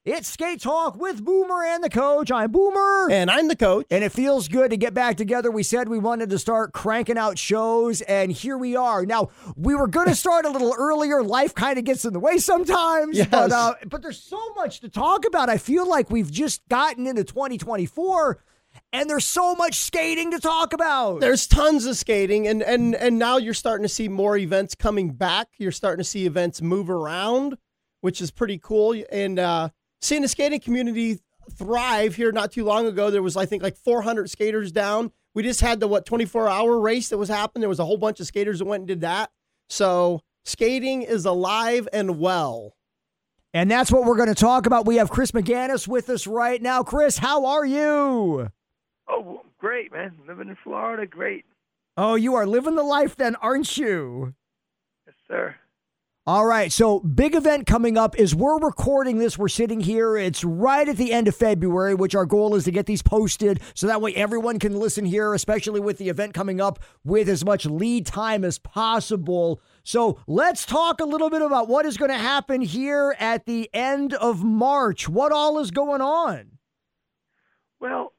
It's Skate Talk with Boomer and the Coach. I'm Boomer. And I'm the Coach. And it feels good to get back together. We said we wanted to start cranking out shows, and here we are. Now, we were going to start a little earlier. Life kind of gets in the way sometimes. Yes. But there's so much to talk about. I feel like we've just gotten into 2024, and there's so much skating to talk about. There's tons of skating, and now you're starting to see more events coming back. You're starting to see events move around, which is pretty cool. And seeing the skating community thrive here not too long ago, there was, I think, like 400 skaters down. We just had the, 24-hour race that was happening. There was a whole bunch of skaters that went and did that. So skating is alive and well. And that's what we're going to talk about. We have Chris McGannis with us right now. Chris, how are you? Oh, great, man. Living in Florida, great. Oh, you are living the life then, aren't you? Yes, sir. All right, so big event coming up. As we're recording this, we're sitting here. It's right at the end of February, which our goal is to get these posted so that way everyone can listen here, especially with the event coming up with as much lead time as possible. So let's talk a little bit about what is going to happen here at the end of March. What all is going on? Well,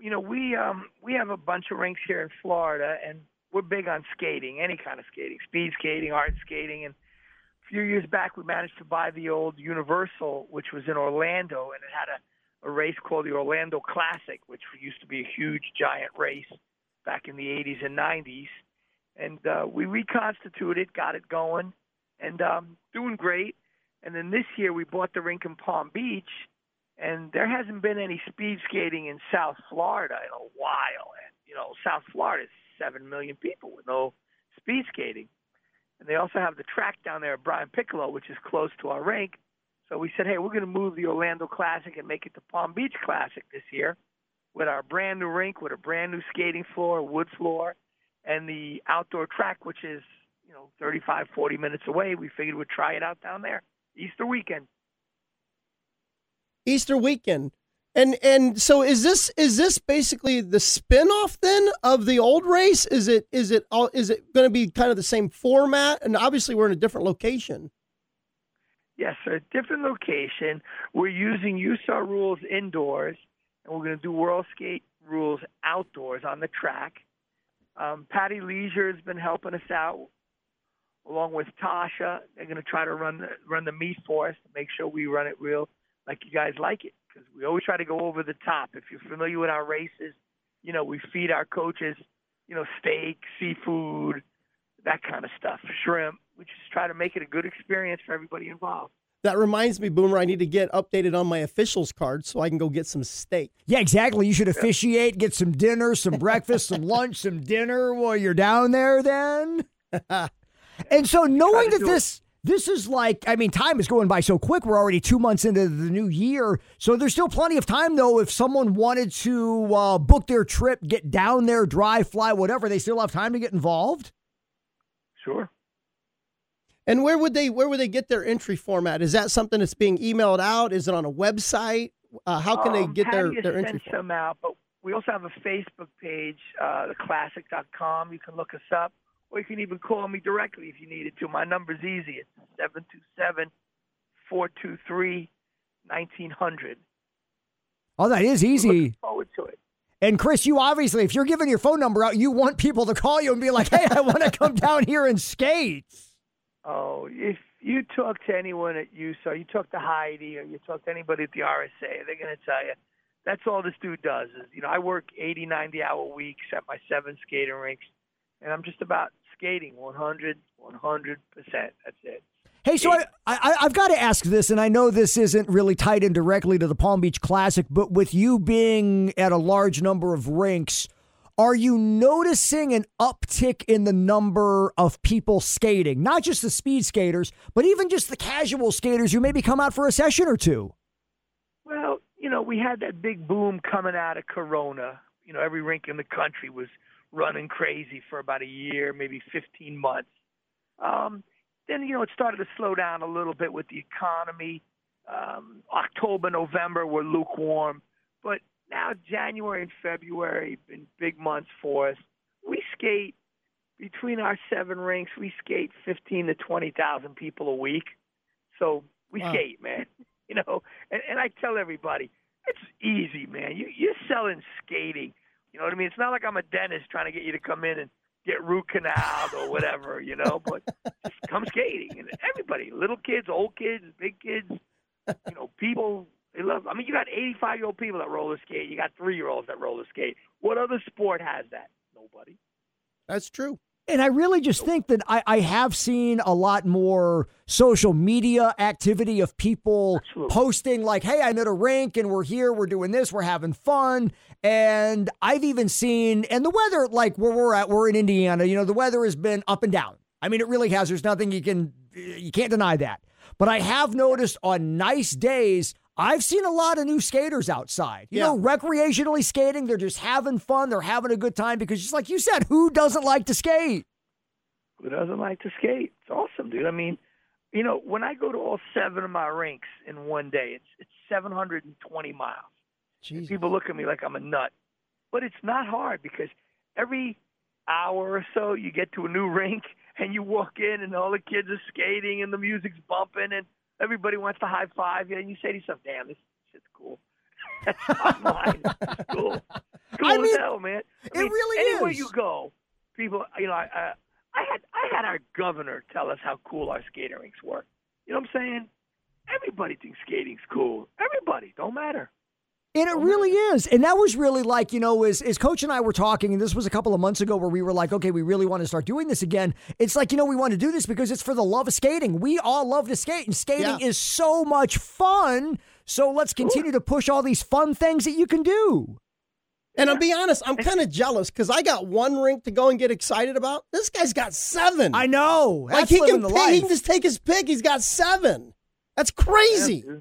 we have a bunch of rinks here in Florida, and we're big on skating, any kind of skating, speed skating, hard skating, and a few years back, we managed to buy the old Universal, which was in Orlando, and it had a race called the Orlando Classic, which used to be a huge, giant race back in the 80s and 90s. And we reconstituted, got it going, and doing great. And then this year, we bought the rink in Palm Beach, and there hasn't been any speed skating in South Florida in a while. And, South Florida is 7 million people with no speed skating. And they also have the track down there at Brian Piccolo, which is close to our rink. So we said, hey, we're going to move the Orlando Classic and make it the Palm Beach Classic this year with our brand new rink, with a brand new skating floor, wood floor, and the outdoor track, which is, 35, 40 minutes away. We figured we'd try it out down there. Easter weekend. And so is this basically the spinoff then of the old race? Is it going to be kind of the same format? And obviously we're in a different location. Yes, sir. Different location. We're using USAR rules indoors, and we're going to do World Skate rules outdoors on the track. Patty Leisure has been helping us out, along with Tasha. They're going to try to run the meet for us to make sure we run it real like you guys like it. Because we always try to go over the top. If you're familiar with our races, we feed our coaches, steak, seafood, that kind of stuff, shrimp. We just try to make it a good experience for everybody involved. That reminds me, Boomer, I need to get updated on my officials card so I can go get some steak. Yeah, exactly. You should officiate, get some dinner, some breakfast, some lunch, some dinner while you're down there then. And so knowing that this is time is going by so quick. We're already 2 months into the new year. So there's still plenty of time, though, if someone wanted to book their trip, get down there, drive, fly, whatever, they still have time to get involved? Sure. And where would they get their entry format? Is that something that's being emailed out? Is it on a website? How can they get their entry format? Some out, but we also have a Facebook page, theclassic.com. You can look us up. Or you can even call me directly if you needed to. My number's easy. It's 727-423-1900. Oh, that is easy. Looking forward to it. And Chris, you obviously, if you're giving your phone number out, you want people to call you and be like, hey, I want to come down here and skate. Oh, if you talk to anyone at USAR, you talk to Heidi or you talk to anybody at the RSA, they're going to tell you that's all this dude does. Is I work 80, 90-hour weeks at my 7 skating rinks. And I'm just about skating 100%. That's it. Hey, so I've got to ask this, and I know this isn't really tied in directly to the Palm Beach Classic, but with you being at a large number of rinks, are you noticing an uptick in the number of people skating? Not just the speed skaters, but even just the casual skaters who maybe come out for a session or two? Well, we had that big boom coming out of Corona. Every rink in the country was running crazy for about a year, maybe 15 months. Then, it started to slow down a little bit with the economy. October, November were lukewarm. But now January and February have been big months for us. We skate, between our 7 rinks, we skate 15 to 20,000 people a week. So we skate, man. You know, and I tell everybody, it's easy, man. You're selling skating. You know what I mean? It's not like I'm a dentist trying to get you to come in and get root canaled or whatever, you know, but just come skating. And everybody, little kids, old kids, big kids, you know, people, they love. I mean, you got 85-year-old people that roller skate. You got 3-year-olds that roller skate. What other sport has that? Nobody. That's true. And I really just think that I have seen a lot more social media activity of people posting like, hey, I'm at a rink and we're here, we're doing this, we're having fun. And I've even seen, and the weather, like where we're at, we're in Indiana, you know, the weather has been up and down. I mean, it really has. There's nothing you can't deny that. But I have noticed on nice days, I've seen a lot of new skaters outside, you know, recreationally skating. They're just having fun. They're having a good time because just like you said, who doesn't like to skate? Who doesn't like to skate? It's awesome, dude. I mean, you know, when I go to all 7 of my rinks in one day, it's 720 miles. Jesus. People look at me like I'm a nut. But it's not hard because every hour or so you get to a new rink and you walk in and all the kids are skating and the music's bumping and everybody wants to high five you, and you say to yourself, "Damn, this shit's cool." That's not mine. It's cool. Cool as hell, man. I mean, really anywhere is. you go, people. You know, I had our governor tell us how cool our skating rinks were. You know what I'm saying? Everybody thinks skating's cool. Everybody, don't matter. And it really is. And that was really like, you know, as Coach and I were talking, and this was a couple of months ago where we were like, okay, we really want to start doing this again. It's like, you know, we want to do this because it's for the love of skating. We all love to skate, and skating is so much fun. So let's continue to push all these fun things that you can do. And I'll be honest, I'm kind of jealous because I got one rink to go and get excited about. This guy's got 7. I know. Like That's he living can the pick, life. he can just take his pick. He's got 7. That's crazy. Yeah,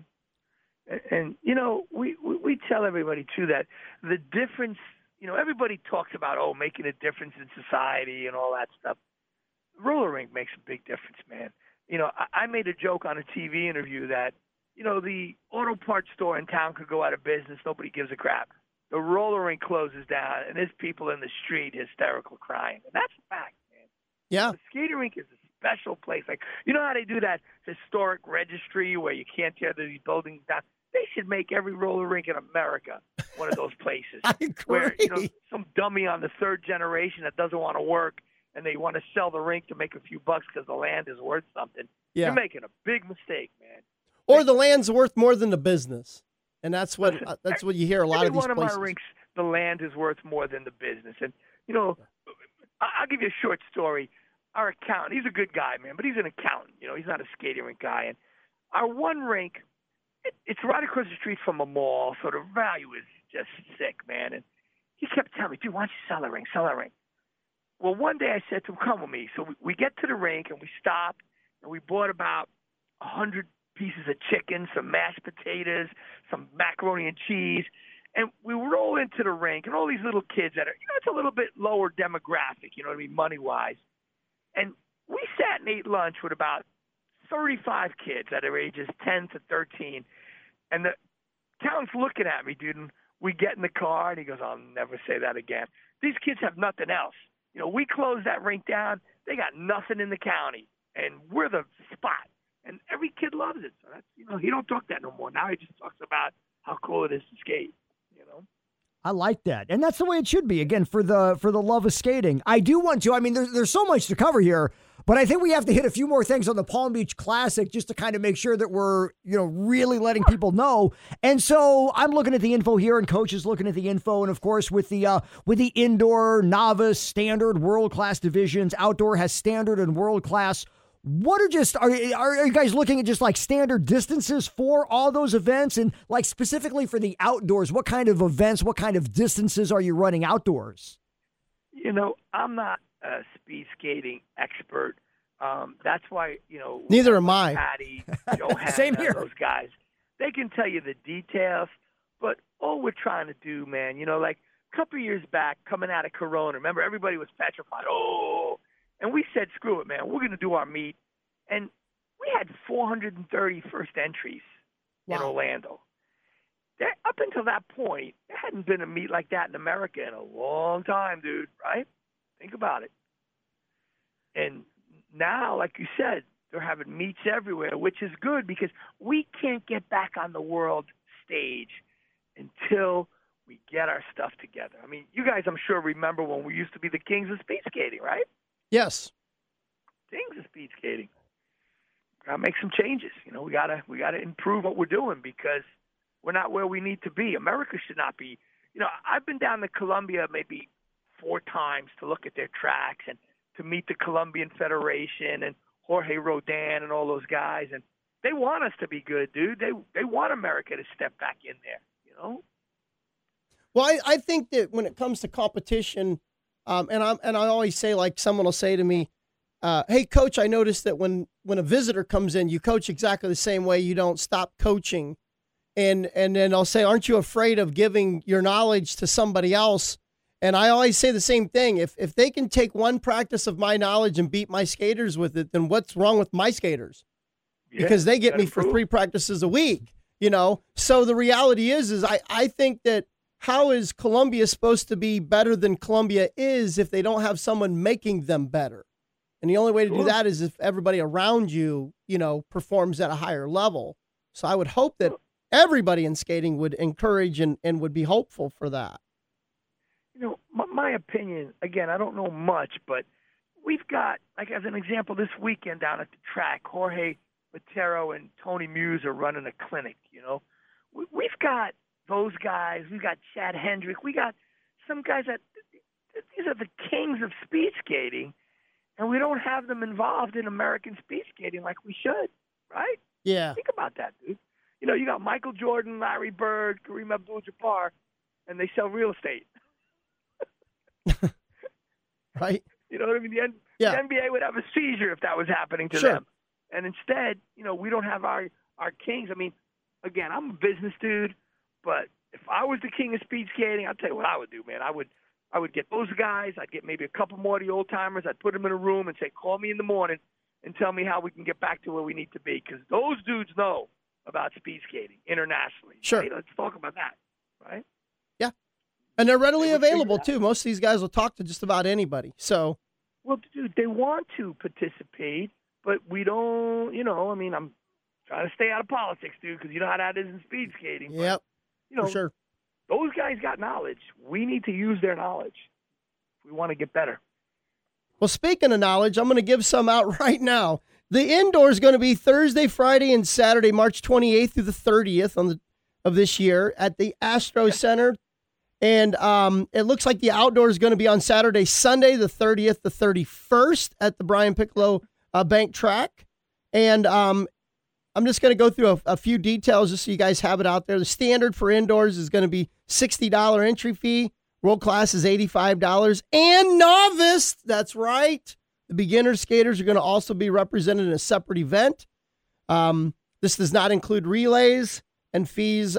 and you know, we tell everybody too that the difference. You know, everybody talks about making a difference in society and all that stuff. Roller rink makes a big difference, man. You know, I made a joke on a TV interview that, you know, the auto parts store in town could go out of business. Nobody gives a crap. The roller rink closes down, and there's people in the street hysterical crying. And that's a fact, man. Yeah. The skating rink is a special place. Like, you know how they do that historic registry where you can't tear these buildings down? They should make every roller rink in America one of those places. I agree. Where, you know, some dummy on the 3rd generation that doesn't want to work and they want to sell the rink to make a few bucks because the land is worth something. Yeah. You're making a big mistake, man. Or the land's worth more than the business. And that's what you hear a lot Every of these one of places. my rinks, the land is worth more than the business. And, you know, I'll give you a short story. Our accountant, he's a good guy, man, but he's an accountant. You know, he's not a skating rink guy. And our one rink, it's right across the street from a mall, so the value is just sick, man. And he kept telling me, dude, why don't you sell that rink? Well, one day I said to him, come with me. So we get to the rink, and we stopped, and we bought about 100 pieces of chicken, some mashed potatoes, some macaroni and cheese. And we roll into the rink, and all these little kids that are, you know, it's a little bit lower demographic, you know what I mean, money-wise. And we sat and ate lunch with about 35 kids that are ages 10 to 13. And the accountant's looking at me, dude, and we get in the car, and he goes, I'll never say that again. These kids have nothing else. You know, we closed that rink down. They got nothing in the county, and we're the spot. And every kid loves it. So that's, you know, he don't talk that no more. Now he just talks about how cool it is to skate, you know. I like that. And that's the way it should be. Again, for the love of skating. I do want to, I mean, there's so much to cover here, but I think we have to hit a few more things on the Palm Beach Classic just to kind of make sure that we're, you know, really letting people know. And so I'm looking at the info here, and Coach is looking at the info. And of course, with the indoor, novice, standard, world-class divisions, outdoor has standard and world-class. What are you guys looking at just like standard distances for all those events? And like specifically for the outdoors, what kind of events, what kind of distances are you running outdoors? You know, I'm not a speed skating expert. That's why, you know. Neither am I. Patty, Johanna, Same here. those guys, they can tell you the details. But all we're trying to do, man, you know, like a couple of years back coming out of Corona, remember everybody was petrified. And we said, screw it, man. We're going to do our meet. And we had 430 first entries in Orlando. Up until that point, there hadn't been a meet like that in America in a long time, dude, right? Think about it. And now, like you said, They're having meets everywhere, which is good because we can't get back on the world stage until we get our stuff together. I mean, you guys, I'm sure, remember when we used to be the kings of speed skating, right? Yes. Kings of speed skating. Gotta make some changes. We gotta improve what we're doing because we're not where we need to be. America should not be. I've been down to Colombia maybe 4 times to look at their tracks and to meet the Colombian Federation and Jorge Rodin and all those guys, and they want us to be good, dude. They want America to step back in there, Well, I think that when it comes to competition, and I always say, like, someone will say to me, "Hey, coach, I noticed that when a visitor comes in, you coach exactly the same way. You don't stop coaching." And then I'll say, "Aren't you afraid of giving your knowledge to somebody else?" And I always say the same thing. If they can take one practice of my knowledge and beat my skaters with it, then what's wrong with my skaters? Because they get me for 3 practices a week, So the reality is I think that how is Colombia supposed to be better than Colombia is if they don't have someone making them better? And the only way to do that is if everybody around you, performs at a higher level. So I would hope that everybody in skating would encourage and would be hopeful for that. My opinion, again, I don't know much, but we've got, like as an example, this weekend down at the track, Jorge Matero and Tony Muse are running a clinic, We've got those guys. We've got Chad Hendrick. We got some guys these are the kings of speed skating, and we don't have them involved in American speed skating like we should, right? Yeah. Think about that, dude. You got Michael Jordan, Larry Bird, Kareem Abdul-Jabbar, and they sell real estate. Right. You know what I mean? The NBA would have a seizure if that was happening to them. And instead, we don't have our kings. I mean, again, I'm a business dude, but if I was the king of speed skating, I'll tell you what I would do, man. I would get those guys. I'd get maybe a couple more of the old timers. I'd put them in a room and say, call me in the morning and tell me how we can get back to where we need to be. Because those dudes know about speed skating internationally. Sure. Right? Let's talk about that, right? Yeah. And they're readily available, too. Most of these guys will talk to just about anybody. So, well, dude, they want to participate, but we don't, I'm trying to stay out of politics, dude, because you know how that is in speed skating. Yep. But, for sure. Those guys got knowledge. We need to use their knowledge if we want to get better. Well, speaking of knowledge, I'm going to give some out right now. The indoor is going to be Thursday, Friday, and Saturday, March 28th through the 30th of this year at the Astro Center. And it looks like the outdoor is going to be on Saturday, Sunday, the 30th, the 31st at the Brian Piccolo Bank Track. And I'm just going to go through a few details just so you guys have it out there. The standard for indoors is going to be $60 entry fee. World class is $85. And novice, that's right. The beginner skaters are going to also be represented in a separate event. This does not include relays, and fees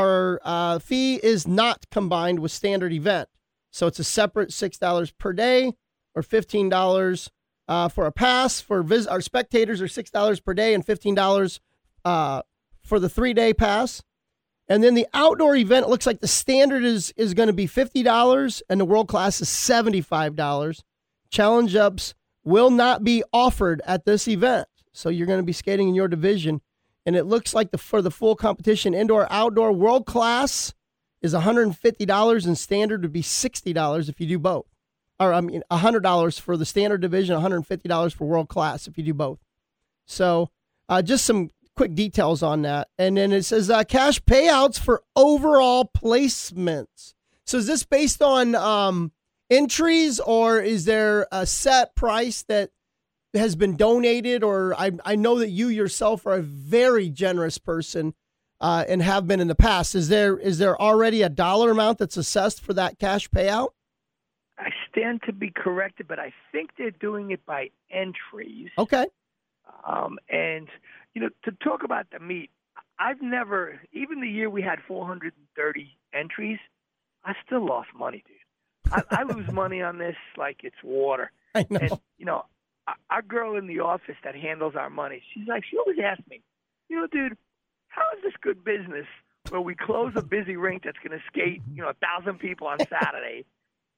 fee is not combined with standard event. So it's a separate $6 per day or $15 for a pass. For our spectators are $6 per day and $15 for the 3-day pass. And then the outdoor event, it looks like the standard is going to be $50 and the world class is $75. Challenge ups will not be offered at this event. So you're going to be skating in your division. And it looks like for the full competition, indoor, outdoor, world class is $150 and standard would be $60 if you do both. Or $100 for the standard division, $150 for world class if you do both. So just some quick details on that. And then it says cash payouts for overall placements. So is this based on entries, or is there a set price that has been donated? Or I know that you yourself are a very generous person and have been in the past. Is there already a dollar amount that's assessed for that cash payout? I stand to be corrected, but I think they're doing it by entries. Okay. And, to talk about the meet, I've never, even the year we had 430 entries, I still lost money, dude. I lose money on this like it's water. I know. And, our girl in the office that handles our money, she always asks me, dude, how is this good business where we close a busy rink that's going to skate, 1,000 people on Saturday,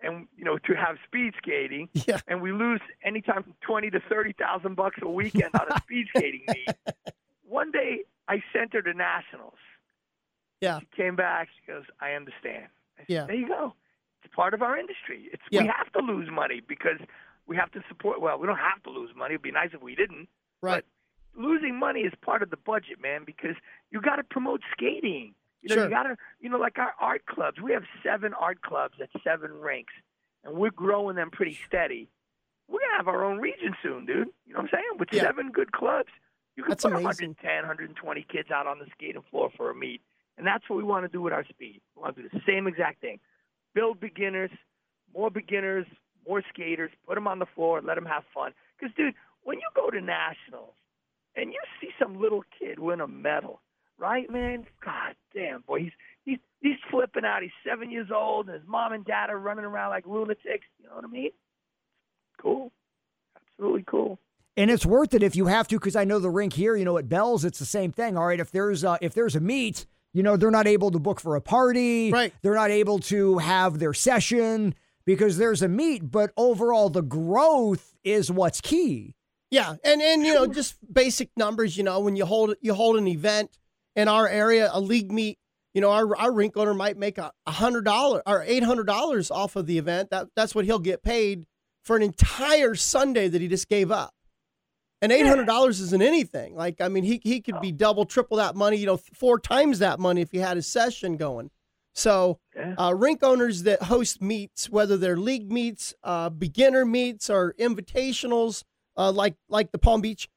and to have speed skating, Yeah. and we lose anytime from $20,000 to $30,000 a weekend on a speed skating meet. One day I sent her to nationals. Yeah. She came back. She goes, "I understand." I said, Yeah. There you go. It's part of our industry. Yeah. We have to lose money because we have to support. Well, we don't have to lose money. It'd be nice if we didn't. Right. But losing money is part of the budget, man, because you got to promote skating. Sure. You got to, like our art clubs. We have 7 art clubs at 7 rinks, and we're growing them pretty steady. We're going to have our own region soon, dude. You know what I'm saying? With 7 good clubs, you can That's put amazing. 110, 120 kids out on the skating floor for a meet. And that's what we want to do with our speed. We want to do the same exact thing. Build beginners, more skaters, put them on the floor, let them have fun. Because, dude, when you go to nationals and you see some little kid win a medal, right, man? God damn, boy, he's flipping out. He's 7 years old, and his mom and dad are running around like lunatics. You know what I mean? Cool. Absolutely cool. And it's worth it if you have to, because I know the rink here, at Bell's, it's the same thing. All right, if there's a meet, they're not able to book for a party. Right. They're not able to have their session because there's a meet. But overall, the growth is what's key. Yeah, and just basic numbers. When you hold an event in our area, a league meet, our rink owner might make $100 or $800 off of the event. That's what he'll get paid for an entire Sunday that he just gave up. And $800 isn't anything. He could be double, triple that money, 4 times that money if he had his session going. So rink owners that host meets, whether they're league meets, beginner meets, or invitationals, like the Palm Beach,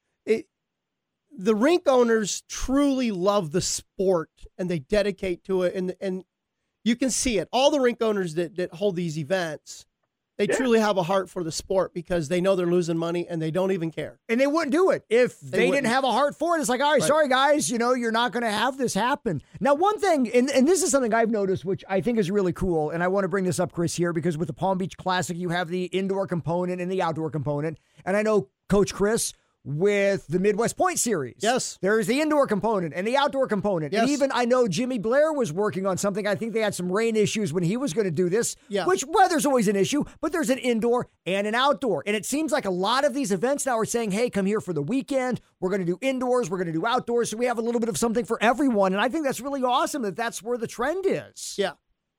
the rink owners truly love the sport and they dedicate to it. And you can see it. All the rink owners that hold these events, they truly have a heart for the sport because they know they're losing money and they don't even care. And they wouldn't do it if they didn't have a heart for it. It's like, all right, sorry, guys, you're not going to have this happen. Now, one thing, and this is something I've noticed, which I think is really cool, and I want to bring this up, Chris, here, because with the Palm Beach Classic, you have the indoor component and the outdoor component. And I know Coach Chris, with the Midwest Point series. Yes. There's the indoor component and the outdoor component. Yes. And even I know Jimmy Blair was working on something. I think they had some rain issues when he was going to do this, which weather's always an issue, but there's an indoor and an outdoor. And it seems like a lot of these events now are saying, hey, come here for the weekend. We're going to do indoors. We're going to do outdoors. So we have a little bit of something for everyone. And I think that's really awesome that that's where the trend is. Yeah.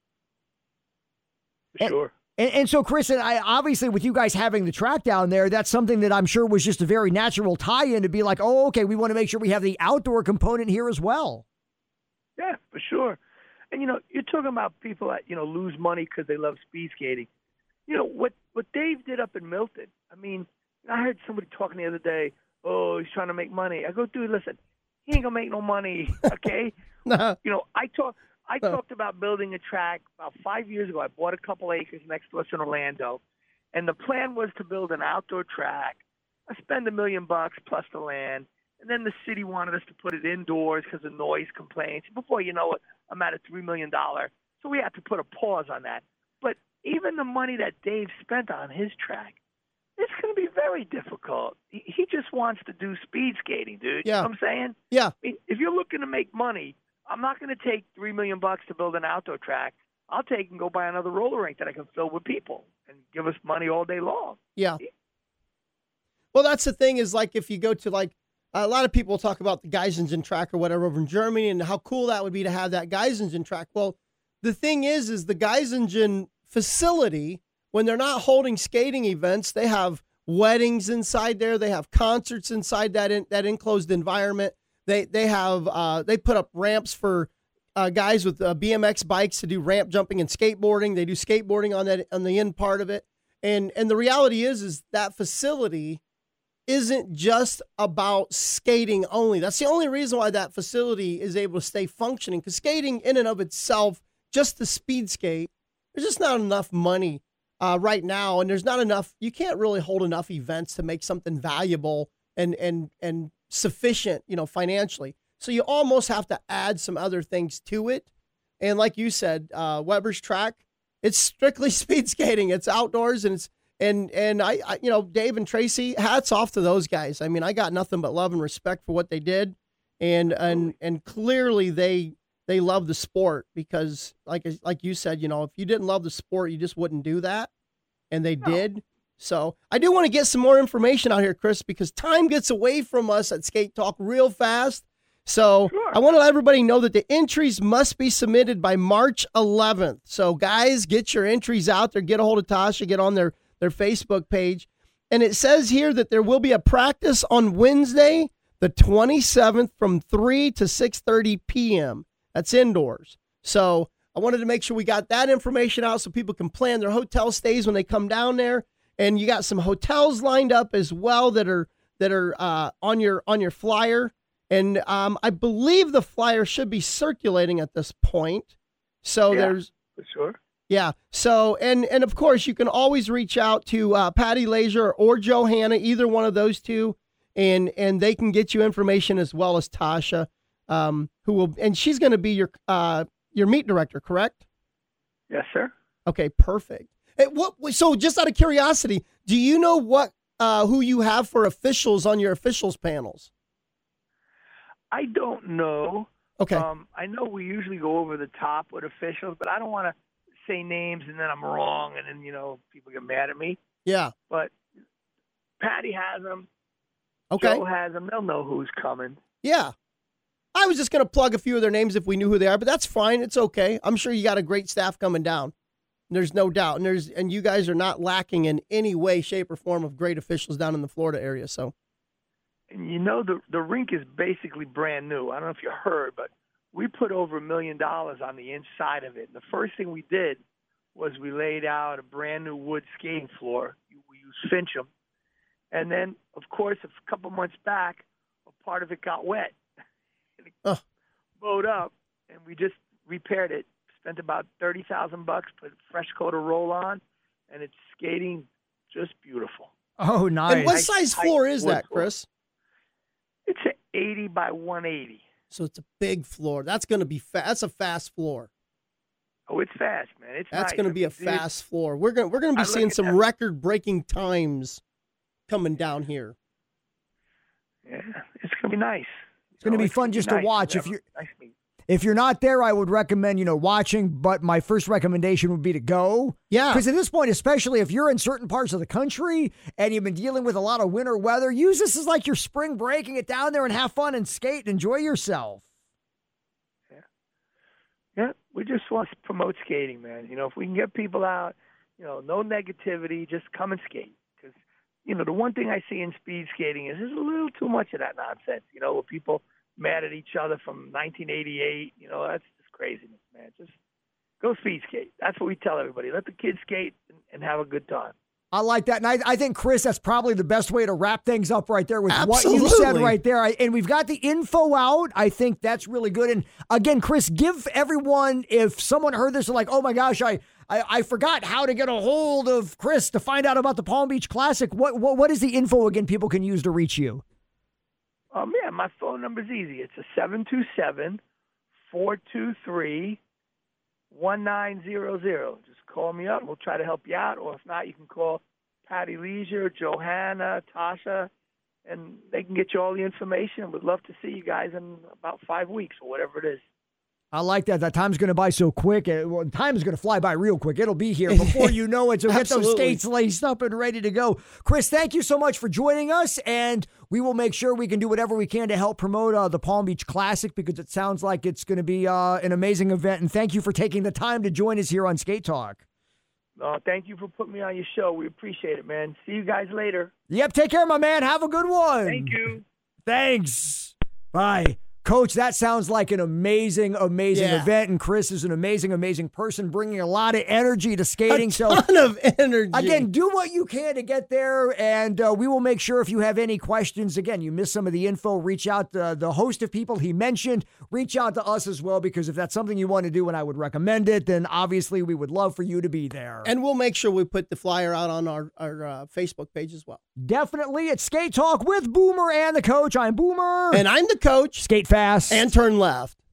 Sure. And so, Chris, and I obviously with you guys having the track down there, that's something that I'm sure was just a very natural tie-in to be like, oh, okay, we want to make sure we have the outdoor component here as well. Yeah, for sure. And, you're talking about people that, lose money because they love speed skating. What Dave did up in Milton, I heard somebody talking the other day, oh, he's trying to make money. I go, dude, listen, he ain't going to make no money, okay? No. I talked about building a track about 5 years ago. I bought a couple acres next to us in Orlando, and the plan was to build an outdoor track. I spend $1 million plus the land, and then the city wanted us to put it indoors because of noise complaints. Before you know it, I'm at a $3 million. So we had to put a pause on that. But even the money that Dave spent on his track, it's going to be very difficult. He just wants to do speed skating, dude. Yeah. You know what I'm saying? Yeah. If you're looking to make money, I'm not going to take $3 million to build an outdoor track. I'll take and go buy another roller rink that I can fill with people and give us money all day long. Yeah. Well, that's the thing is like if you go to a lot of people talk about the Geisingen track or whatever over in Germany and how cool that would be to have that Geisingen track. Well, the thing is the Geisingen facility, when they're not holding skating events, they have weddings inside there. They have concerts inside that enclosed environment. They put up ramps for guys with BMX bikes to do ramp jumping and skateboarding. They do skateboarding on the end part of it. And the reality is that facility isn't just about skating only. That's the only reason why that facility is able to stay functioning, because skating in and of itself, just the speed skate, there's just not enough money right now. And there's not enough, you can't really hold enough events to make something valuable and sufficient, financially. So you almost have to add some other things to it. And like you said, Weber's track, it's strictly speed skating. It's outdoors and I Dave and Tracy, hats off to those guys. I got nothing but love and respect for what they did. And clearly they they love the sport because, like you said, if you didn't love the sport, you just wouldn't do that, and they did. So I do want to get some more information out here, Chris, because time gets away from us at Skate Talk real fast. So I want to let everybody know that the entries must be submitted by March 11th. So guys, get your entries out there. Get a hold of Tasha. Get on their Facebook page. And it says here that there will be a practice on Wednesday, the 27th, from 3 to 6:30 p.m. That's indoors. So I wanted to make sure we got that information out so people can plan their hotel stays when they come down there. And you got some hotels lined up as well that are on your flyer. And I believe the flyer should be circulating at this point. So there's for sure. Yeah. So and of course you can always reach out to Patty Lazier or Johanna, either one of those two, and they can get you information as well as Tasha, and she's going to be your meet director, correct? Yes, sir. Okay, perfect. So just out of curiosity, do you know who you have for officials on your officials panels? I don't know. Okay. I know we usually go over the top with officials, but I don't want to say names and then I'm wrong and then, people get mad at me. Yeah. But Patty has them. Okay. Joe has them. They'll know who's coming. Yeah. I was just going to plug a few of their names if we knew who they are, but that's fine. It's okay. I'm sure you got a great staff coming down. There's no doubt. And you guys are not lacking in any way, shape, or form of great officials down in the Florida area. So. And the rink is basically brand new. I don't know if you heard, but we put over $1 million on the inside of it. And the first thing we did was we laid out a brand new wood skating floor. We used Fincham. And then, of course, a couple months back, a part of it got wet. And it bowed up, and we just repaired it. Spent about $30,000, put a fresh coat of roll-on, and it's skating just beautiful. Oh, nice. And what size floor is that, Chris? It's an 80 by 180. So it's a big floor. That's going to be that's a fast floor. Oh, it's fast, man. That's nice. going to be a fast floor. We're going to be seeing some record-breaking times coming down here. Yeah, it's going to be nice. It's going to be fun just to watch. If you're not there, I would recommend, watching, but my first recommendation would be to go. Yeah. Because at this point, especially if you're in certain parts of the country and you've been dealing with a lot of winter weather, use this as like your spring break and get down there and have fun and skate and enjoy yourself. Yeah, we just want to promote skating, man. If we can get people out, no negativity, just come and skate. Because, the one thing I see in speed skating is there's a little too much of that nonsense, where people mad at each other from 1988. That's just craziness, man. Just go speed skate. That's what we tell everybody. Let the kids skate and have a good time. I like that. And I think, Chris, that's probably the best way to wrap things up right there with Absolutely. what you said right there. And we've got the info out. I think that's really good. And again, Chris, give everyone, if someone heard this, like, oh my gosh, I forgot how to get a hold of Chris to find out about the Palm Beach Classic. What is the info again people can use to reach you? Yeah, my phone number is easy. It's a 727-423-1900. Just call me up. We'll try to help you out. Or if not, you can call Patty Leisure, Johanna, Tasha, and they can get you all the information. We'd love to see you guys in about 5 weeks or whatever it is. I like that. That time's going to by so quick. Time is going to fly by real quick. It'll be here before you know it. So get those skates laced up and ready to go. Chris, thank you so much for joining us. And we will make sure we can do whatever we can to help promote the Palm Beach Classic because it sounds like it's going to be an amazing event. And thank you for taking the time to join us here on Skate Talk. Thank you for putting me on your show. We appreciate it, man. See you guys later. Yep. Take care, my man. Have a good one. Thank you. Thanks. Bye. Coach, that sounds like an amazing event, and Chris is an amazing person, bringing a lot of energy to skating. A ton of energy. Again, do what you can to get there, and we will make sure if you have any questions, again, you missed some of the info, reach out to the host of people he mentioned, reach out to us as well, because if that's something you want to do and I would recommend it, then obviously we would love for you to be there. And we'll make sure we put the flyer out on our Facebook page as well. Definitely. It's Skate Talk with Boomer and the Coach. I'm Boomer. And I'm the Coach. Skate fast. And turn left.